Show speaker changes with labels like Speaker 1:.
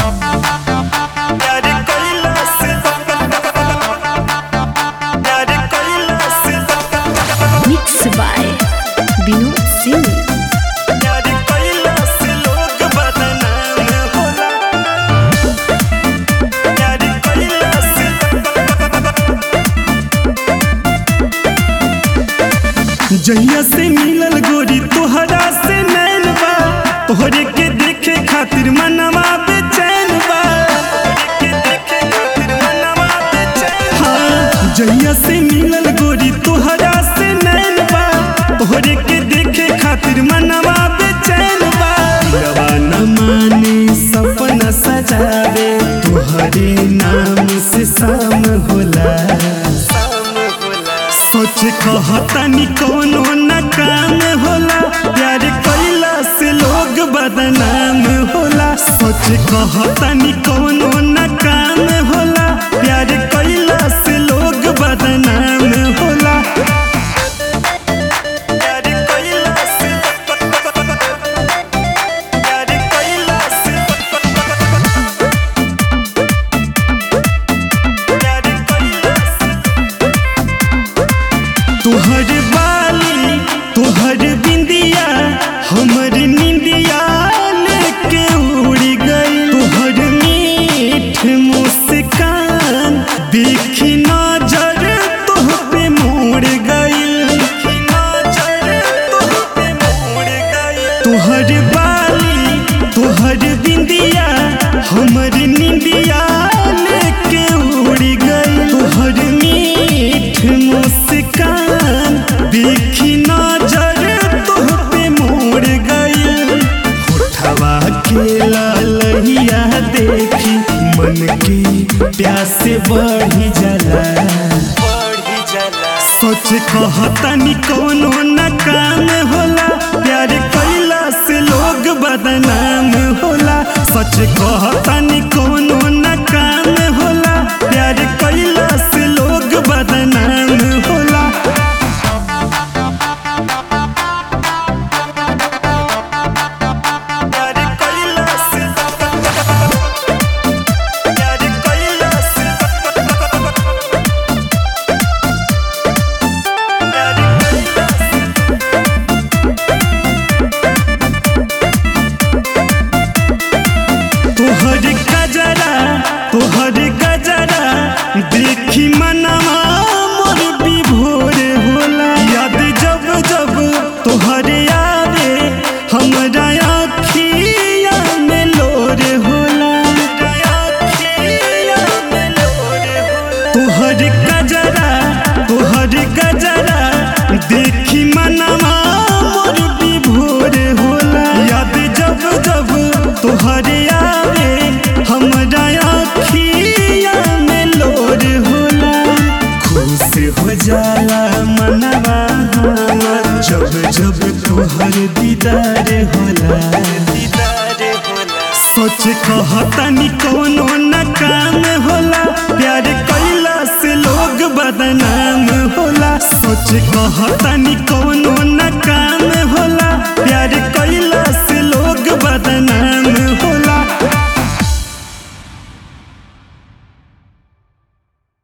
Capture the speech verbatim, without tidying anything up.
Speaker 1: Mixed by Vinod Singh.
Speaker 2: जहिया से मिलल गोरी तोहरा से नैन बा, तोहरे के देखे खातिर मनवा बेचैन बा। हाँ, जहिया से मिलल गोरी तोहरा से नैन बा, तोहरे के देखे खातिर मनवा बेचैन बा। दिलवा न माने सपना सजावे, तोहरे नाम से शाम होला। सोच कहतनी कोनो न काम होला, प्यार कइला से लोग बदनाम होला। सोच कहतनी कोनो न काम होला, प्यार कइला से लोग बदनाम होला। प्यार कइला से प्यार कइला से प्यार कइला से तोहर बाली तोहर बिंदिया हमर निंदिया लेके उड़ गई। तोहर मीठ मुस्कान देखी नजर तोह पे मोड़ गई। तोहर बाली तोहर बिंदिया हमर निंदिया लेके उड़ गई। तोहर मीठ मुस्कान देखी नजर तोह पे मोड़ गई। होठवा के लालिया देखी मन के प्यास बढ़ी जाला। सोच कहतनी कोनो न काम होला, प्यार कइला से लोग बदनाम होला। सच कहतनी कोनो न काम होला, प्यार कइला से लोग बदनाम होला। प्यार कइला से प्यार कइला से प्यार कइला से तोहर गजरा तोहर गजरा देखी मनवा मोर विभोर होला। याद जब जब तोहर आवे हमरा आँखिया में लोर होला। तोहर गजरा तोहर गजरा देखी मनवा मोर विभोर होला। याद जब जब तोहर आवे हमरा आँखिया में लोर होला। खुश हो जाला मनवा हमर जब जब तोहर दीदार होला। सोच कहतनी कोनो न काम होला, प्यार कइला से लोग बदनाम होला। सोच कहतनी कोनो